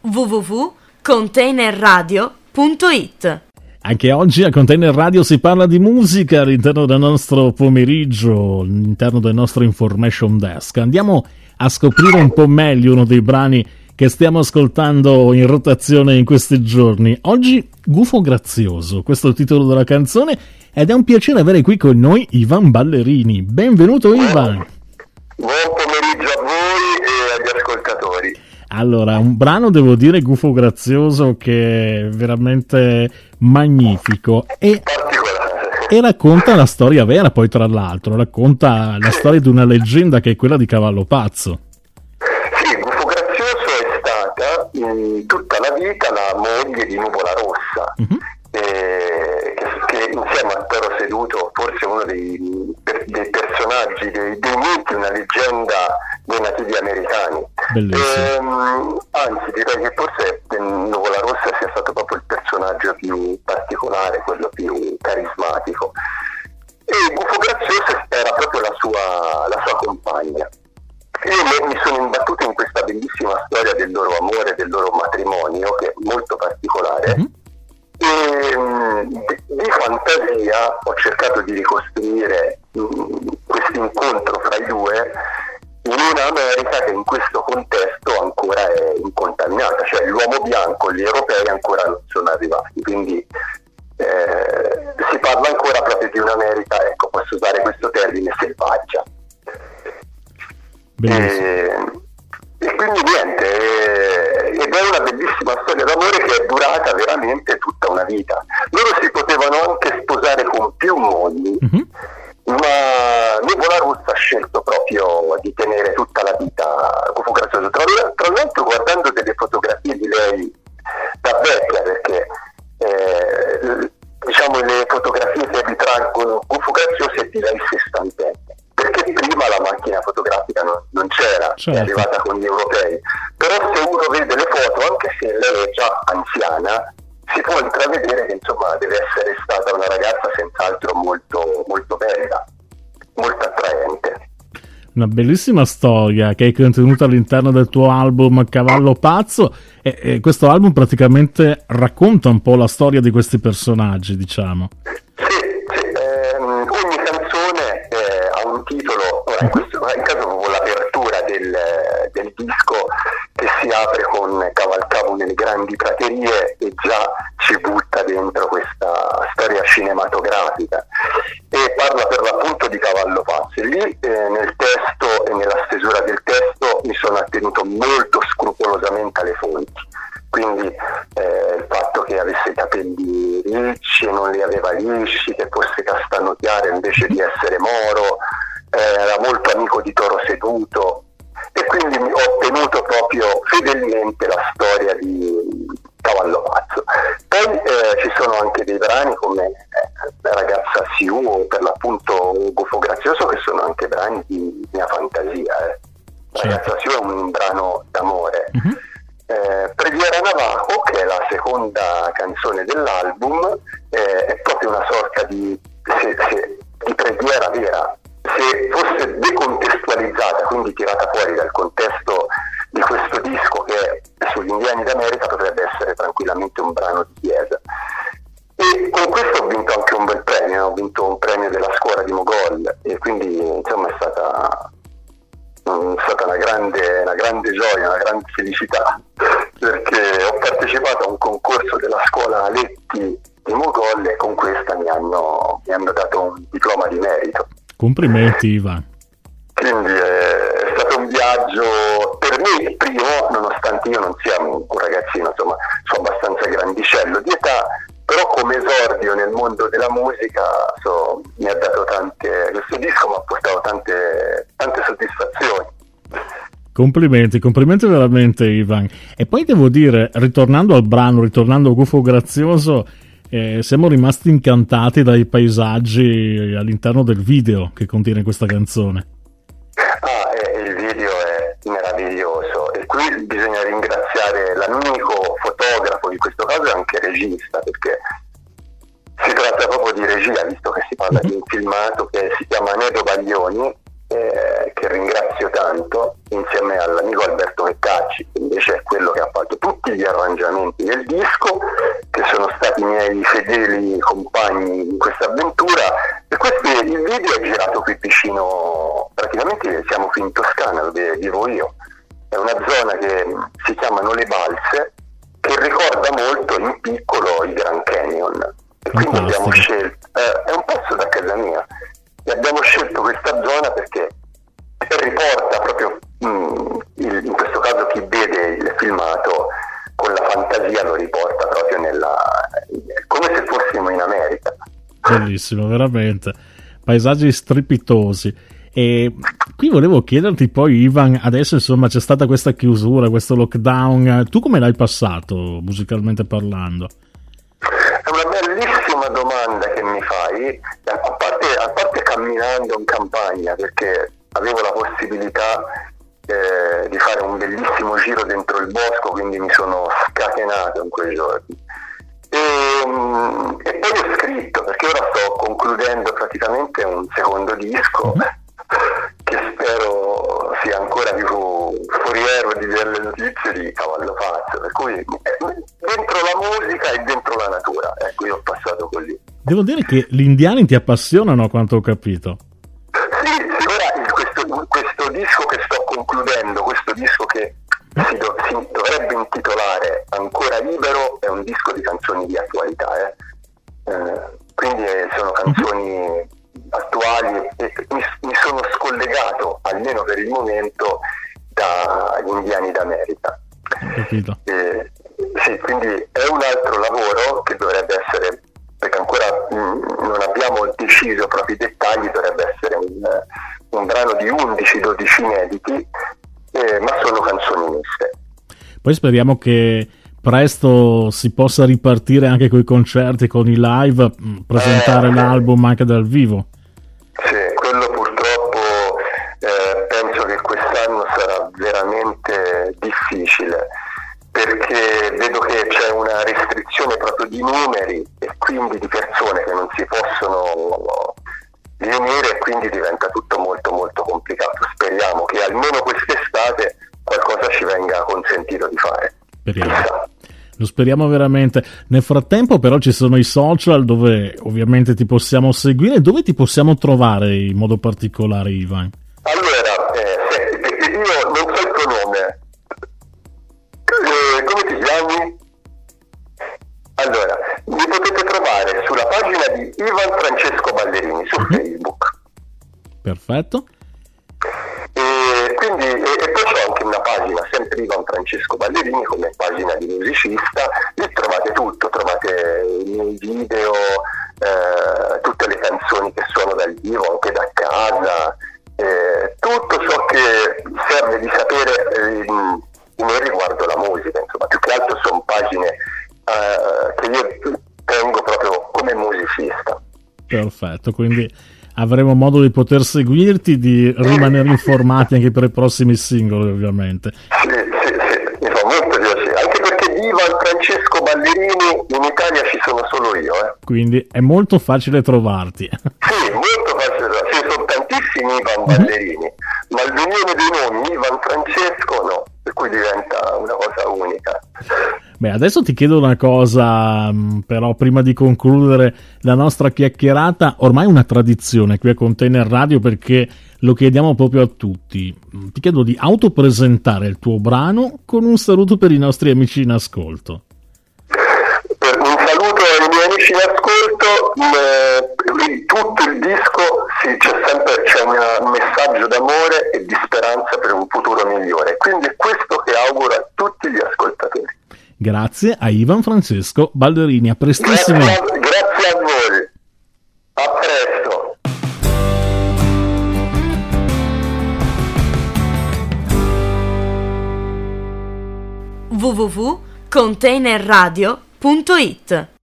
www.containerradio.it. Anche oggi a Container Radio si parla di musica all'interno del nostro pomeriggio, all'interno del nostro Information Desk. Andiamo a scoprire un po' meglio uno dei brani che stiamo ascoltando in rotazione in questi giorni. Oggi Gufo Grazioso, questo è il titolo della canzone, ed è un piacere avere qui con noi Ivan Ballerini. Benvenuto Ivan! Buon pomeriggio a voi e agli ascoltatori. Allora, un brano, devo dire, Gufo Grazioso, che è veramente magnifico e racconta la storia vera, poi tra l'altro racconta la storia di una leggenda che è quella di Cavallo Pazzo. Sì, Gufo Grazioso è stata tutta la vita la moglie di Nuvola Rossa, che insieme a Toro Seduto forse uno dei personaggi, dei miti, una leggenda dei nativi americani. Anzi, direi che forse Nuvola Rossa sia stato proprio il personaggio più particolare, quello più carismatico. E Gufo Grazioso era proprio la sua compagna. Io mi sono imbattuto in questa bellissima storia del loro amore, del loro matrimonio, che è molto particolare. E di fantasia ho cercato di ricostruire questo incontro fra i due in una America che in questo contesto ancora è incontaminata, cioè l'uomo bianco, gli europei ancora non sono arrivati, quindi si parla ancora proprio di un'America, ecco, posso usare questo termine, selvaggia. E quindi niente, ed è una bellissima storia d'amore che è durata veramente tutta una vita. Loro si potevano anche sposare con più mogli, ma Nuvola Rossa ha scelto proprio di tenere tutta la vita Gufo Grazioso. Tra l'altro, guardando delle fotografie di lei da vecchia, perché diciamo le fotografie che ritraggono Gufo Grazioso è di lei sessantenne, perché prima la macchina fotografica non c'era, certo. È arrivata con gli europei. Però se uno vede le foto, anche se lei è già anziana, si può intravedere che insomma deve essere stata una ragazza senz'altro molto, molto bella, molto attraente. Una bellissima storia che hai contenuta all'interno del tuo album Cavallo Pazzo, e questo album praticamente racconta un po' la storia di questi personaggi, diciamo. Ogni canzone ha un titolo, in caso proprio l'apertura del disco, che si apre con Cavalcavo nelle grandi praterie e già ci butta dentro questa storia cinematografica e parla per l'appunto di Cavallo Pazzo. Lì nel testo e nella stesura del testo mi sono attenuto molto scrupolosamente alle fonti, quindi il fatto che avesse i capelli ricci e non li aveva lisci, che fosse castano chiaro invece di essere moro, era molto amico di Toro Seduto, e quindi ho tenuto proprio fedelmente la storia di Cavallo Pazzo. Poi ci sono anche dei brani come La ragazza Siu o per l'appunto Gufo Grazioso, che sono anche brani di mia fantasia. La ragazza Siu è un brano d'amore. Preghiera Navajo, che è la seconda canzone dell'album, è proprio una sorta di preghiera vera. Se fosse decontestualizzata, quindi tirata fuori dal contesto di questo disco che è sugli indiani d'America, potrebbe essere tranquillamente un brano di chiesa. E con questo ho vinto anche un bel premio, ho vinto un premio della scuola di Mogol, e quindi insomma è stata una grande gioia, una grande felicità, perché ho partecipato a un concorso della scuola Aletti di Mogol e con questa mi hanno dato un diploma di merito. Complimenti Ivan. Quindi è stato un viaggio per me il primo, nonostante io non sia un ragazzino, insomma sono abbastanza grandicello di età, però come esordio nel mondo della musica mi ha dato questo disco mi ha portato tante soddisfazioni. Complimenti veramente Ivan. E poi devo dire, ritornando al brano, ritornando a Gufo Grazioso, siamo rimasti incantati dai paesaggi all'interno del video che contiene questa canzone. Il video è meraviglioso e qui bisogna ringraziare l'amico fotografo, in questo caso è anche regista, perché si tratta proprio di regia, visto che si parla di un filmato che si chiama Nedo Baglioni, che ringrazio tanto, insieme all'amico Alberto Meccacci, che invece è quello che ha fatto tutti gli arrangiamenti del disco, che sono stati miei fedeli compagni in questa avventura, e il video è girato qui vicino, praticamente siamo qui in Toscana dove vivo io. È una zona che si chiamano Le Balse, che ricorda molto in piccolo il Grand Canyon, e quindi abbiamo scelto, è un pezzo da casa mia, e abbiamo scelto questa zona perché riporta proprio, in questo caso chi vede il filmato con la fantasia lo riporta proprio come se fossimo in America. Bellissimo, veramente, paesaggi strepitosi. E qui volevo chiederti poi, Ivan, adesso insomma c'è stata questa chiusura, questo lockdown, tu come l'hai passato musicalmente parlando? È una bellissima domanda che mi fai, a parte camminando in campagna, perché avevo la possibilità di fare un bellissimo giro dentro il bosco, quindi mi sono scatenato in quei giorni. E poi ho scritto, perché ora sto concludendo praticamente un secondo disco, che spero sia ancora più foriero di delle notizie di Cavallo Pazzo, per cui dentro la musica e dentro la natura, ecco, io ho passato così. Devo dire che gli indiani ti appassionano, a quanto ho capito. Sì, ora questo disco che sto concludendo, questo disco che si dovrebbe intitolare Ancora Libero, è un disco di canzoni di attualità, quindi sono canzoni attuali, e mi sono scollegato, almeno per il momento, dagli indiani d'America. Capito. Sì, quindi è un altro lavoro che dovrebbe essere, perché ancora non abbiamo deciso proprio i dettagli, dovrebbe essere un brano di 11-12 inediti, ma sono canzoni miste. Poi speriamo che presto si possa ripartire anche con i concerti, con i live, presentare l'album anche dal vivo. Sì, quello purtroppo penso che quest'anno sarà veramente difficile, perché vedo che c'è una restrizione proprio di numeri e quindi di persone che non si possono riunire, e quindi diventa tutto molto molto complicato. Speriamo che almeno quest'estate qualcosa ci venga consentito di fare. Lo speriamo veramente. Nel frattempo però ci sono i social dove ovviamente ti possiamo seguire. Dove ti possiamo trovare in modo particolare, Ivan? Allora, io non so il tuo nome. Come ti chiami? Allora, mi potete trovare sulla pagina di Ivan Francesco Ballerini su Facebook. Perfetto. E poi c'è anche una pagina, sempre Ivan Francesco Ballerini, come pagina di musicista. Lì trovate tutto, trovate i miei video, tutte le canzoni che suono dal vivo, anche da casa, tutto ciò che serve di sapere riguardo la musica, insomma. Più che altro sono pagine che io tengo proprio come musicista. Perfetto, quindi avremo modo di poter seguirti, di rimanere informati anche per i prossimi singoli, ovviamente. Sì, mi fa molto piacere, anche perché di Ivan Francesco Ballerini in Italia ci sono solo io. Quindi è molto facile trovarti. Sì, molto facile trovarti, ci sono tantissimi Ivan Ballerini, ma l'unione dei nomi Ivan Francesco no, per cui diventa una cosa unica. Beh, adesso ti chiedo una cosa, però prima di concludere la nostra chiacchierata, ormai è una tradizione qui a Container Radio, perché lo chiediamo proprio a tutti. Ti chiedo di autopresentare il tuo brano con un saluto per i nostri amici in ascolto. Un saluto ai miei amici in ascolto, tutto il disco c'è un messaggio d'amore e di speranza per un futuro migliore, quindi è questo che auguro a tutti gli ascoltatori. Grazie a Ivan Francesco Ballerini, a prestissimo. Grazie a voi, a presto. www.containerradio.it